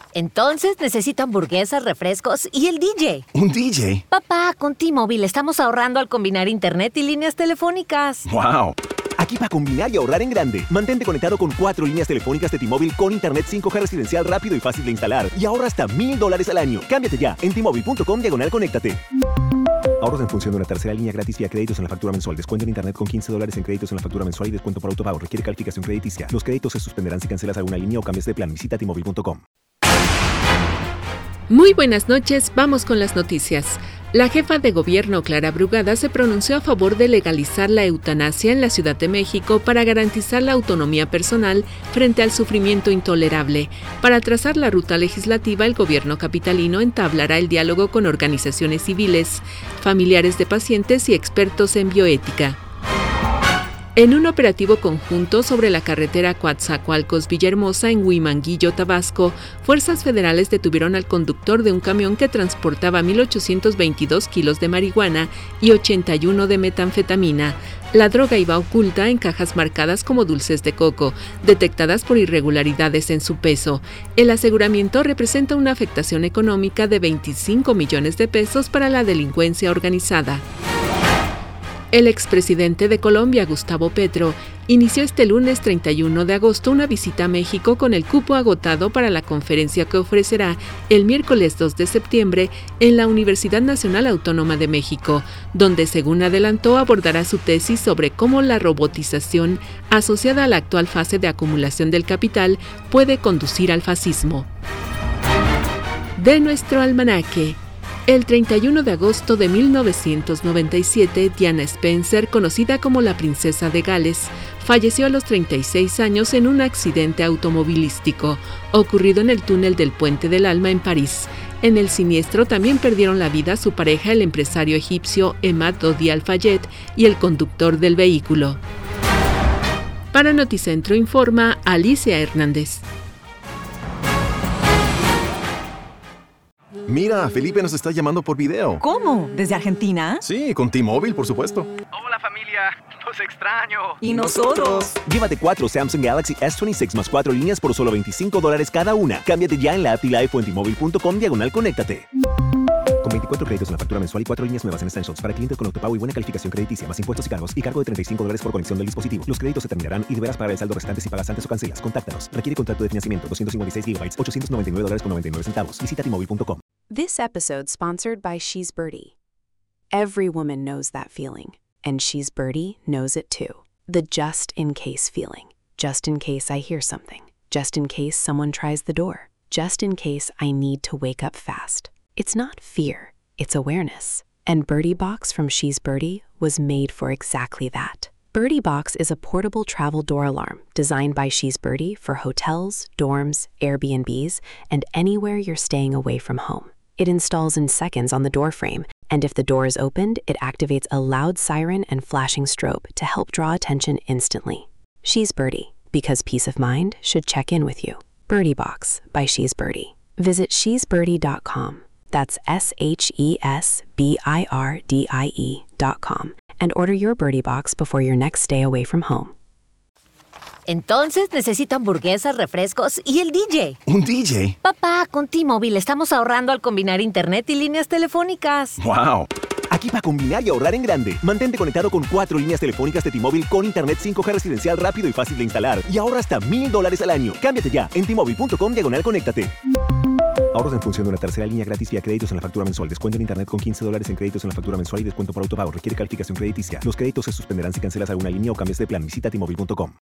Entonces necesito hamburguesas, refrescos y el DJ. ¿Un DJ? Papá, con T-Mobile estamos ahorrando al combinar internet y líneas telefónicas. ¡Wow! Aquí para combinar y ahorrar en grande. Mantente conectado con 4 líneas telefónicas de T-Mobile con internet 5G residencial rápido y fácil de instalar. Y ahorra hasta $1,000 al año. Cámbiate ya en T-Mobile.com/conéctate. Ahorros en función de una tercera línea gratis vía créditos en la factura mensual. Descuento en internet con $15 en créditos en la factura mensual y descuento por autopago. Requiere calificación crediticia. Los créditos se suspenderán si cancelas alguna línea o cambias de plan. Visita T-Mobile.com. Muy buenas noches, vamos con las noticias. La jefa de gobierno, Clara Brugada, se pronunció a favor de legalizar la eutanasia en la Ciudad de México para garantizar la autonomía personal frente al sufrimiento intolerable. Para trazar la ruta legislativa, el gobierno capitalino entablará el diálogo con organizaciones civiles, familiares de pacientes y expertos en bioética. En un operativo conjunto sobre la carretera Coatzacoalcos-Villahermosa en Huimanguillo, Tabasco, fuerzas federales detuvieron al conductor de un camión que transportaba 1,822 kilos de marihuana y 81 de metanfetamina. La droga iba oculta en cajas marcadas como dulces de coco, detectadas por irregularidades en su peso. El aseguramiento representa una afectación económica de 25 millones de pesos para la delincuencia organizada. El expresidente de Colombia, Gustavo Petro, inició este lunes 31 de agosto una visita a México con el cupo agotado para la conferencia que ofrecerá el miércoles 2 de septiembre en la Universidad Nacional Autónoma de México, donde, según adelantó, abordará su tesis sobre cómo la robotización, asociada a la actual fase de acumulación del capital, puede conducir al fascismo. De nuestro almanaque. El 31 de agosto de 1997, Diana Spencer, conocida como la Princesa de Gales, falleció a los 36 años en un accidente automovilístico ocurrido en el túnel del Puente del Alma en París. En el siniestro también perdieron la vida su pareja, el empresario egipcio Emad Dodi Al-Fayed, y el conductor del vehículo. Para Noticentro informa Alicia Hernández. Mira, Felipe nos está llamando por video. ¿Cómo? ¿Desde Argentina? Sí, con T-Mobile, por supuesto. Hola familia, los extraño. ¿Y nosotros? Llévate 4 Samsung Galaxy S26 más 4 líneas por solo $25 cada una. Cámbiate ya en la app T-Life o en T-Mobile.com/conéctate. Con 24 créditos en la factura mensual y 4 líneas nuevas en Essentials para clientes con autopago y buena calificación crediticia, más impuestos y cargos, y cargo de $35 por conexión del dispositivo. Los créditos se terminarán y deberás pagar el saldo restante si pagas antes o cancelas. Contáctanos. Requiere contrato de financiamiento. 256 GB, $899.99. Visita T-Mobile.com. This episode sponsored by She's Birdie. Every woman knows that feeling, and She's Birdie knows it too. The just in case feeling. Just in case I hear something. Just in case someone tries the door. Just in case I need to wake up fast. It's not fear, it's awareness. And Birdie Box from She's Birdie was made for exactly that. Birdie Box is a portable travel door alarm designed by She's Birdie for hotels, dorms, Airbnbs, and anywhere you're staying away from home. It installs in seconds on the door frame, and if the door is opened, it activates a loud siren and flashing strobe to help draw attention instantly. She's Birdie, because peace of mind should check in with you. Birdie Box by She's Birdie. Visit shesbirdie.com. That's SHESBIRDIE.com and order your Birdie Box before your next stay away from home. Entonces necesito hamburguesas, refrescos y el DJ. ¿Un DJ? Papá, con T-Mobile estamos ahorrando al combinar internet y líneas telefónicas. ¡Wow! Aquí para combinar y ahorrar en grande. Mantente conectado con 4 líneas telefónicas de T-Mobile con internet 5G residencial rápido y fácil de instalar. Y ahorra hasta $1,000 al año. Cámbiate ya en T-Mobile.com/conéctate. Ahorros en función de una tercera línea gratis vía créditos en la factura mensual. Descuento en internet con $15 en créditos en la factura mensual y descuento por autopago. Requiere calificación crediticia. Los créditos se suspenderán si cancelas alguna línea o cambias de plan. Visita T-Mobile.com.